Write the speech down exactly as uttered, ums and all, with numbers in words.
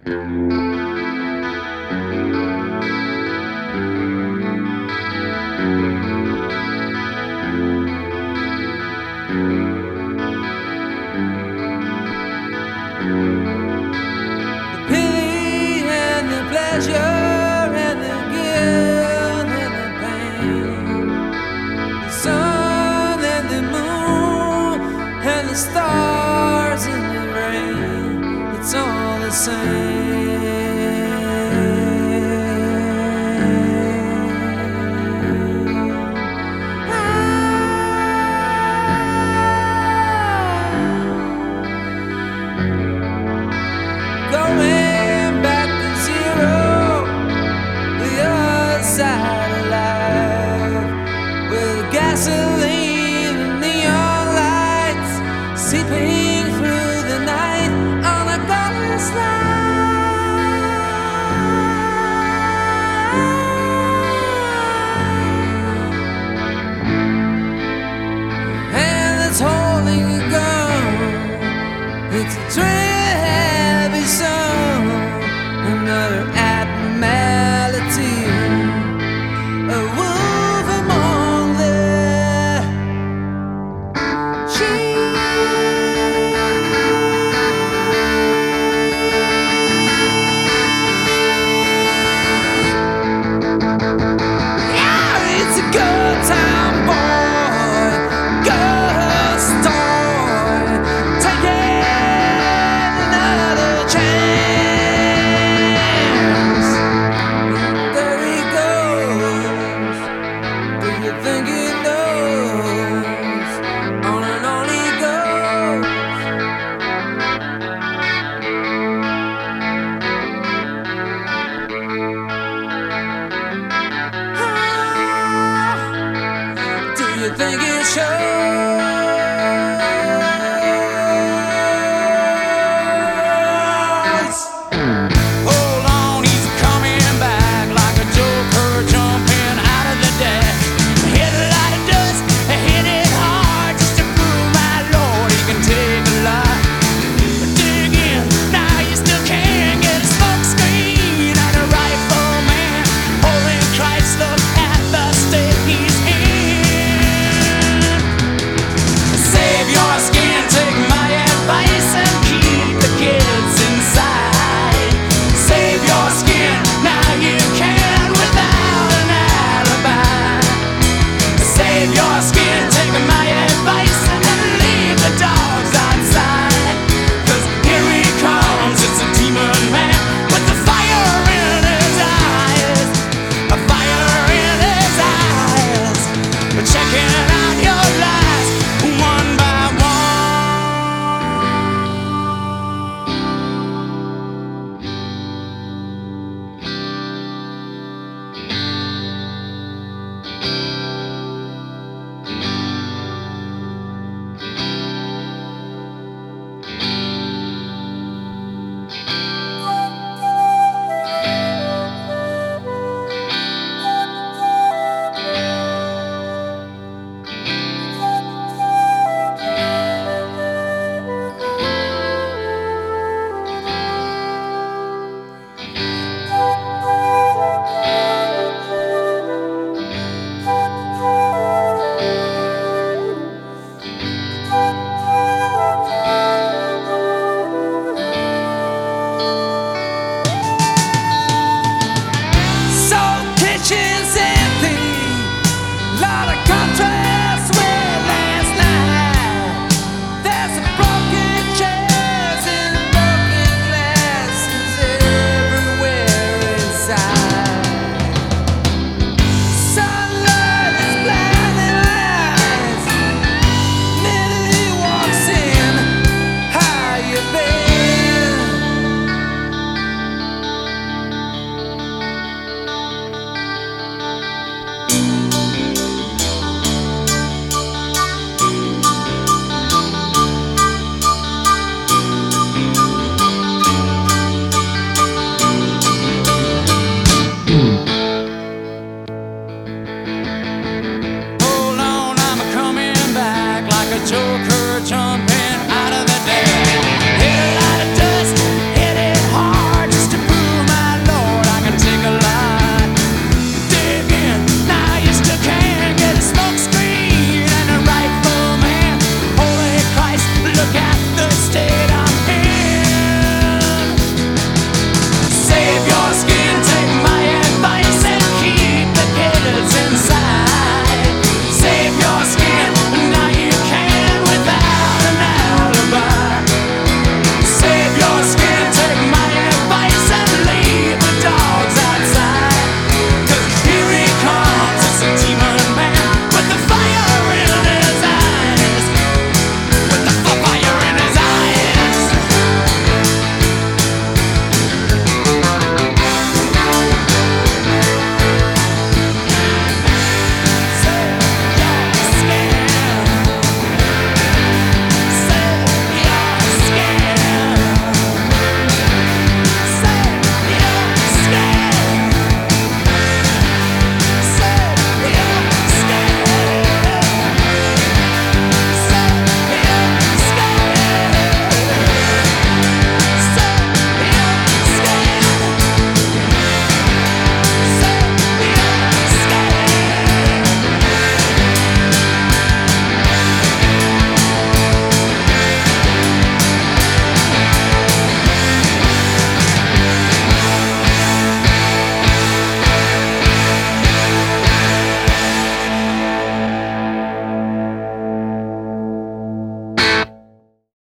pity and the pleasure and the guilt and the pain, the sun and the moon and the stars and the rain, it's all the same. Going back to zero, the other side of life, with gasoline and neon lights seeping through the night on a godless line. And it's holding a gun, it's a heavy song, another abnormality, a wolf among the sheep. Yeah, it's a good time, boy, good story. Take it. You think it shows?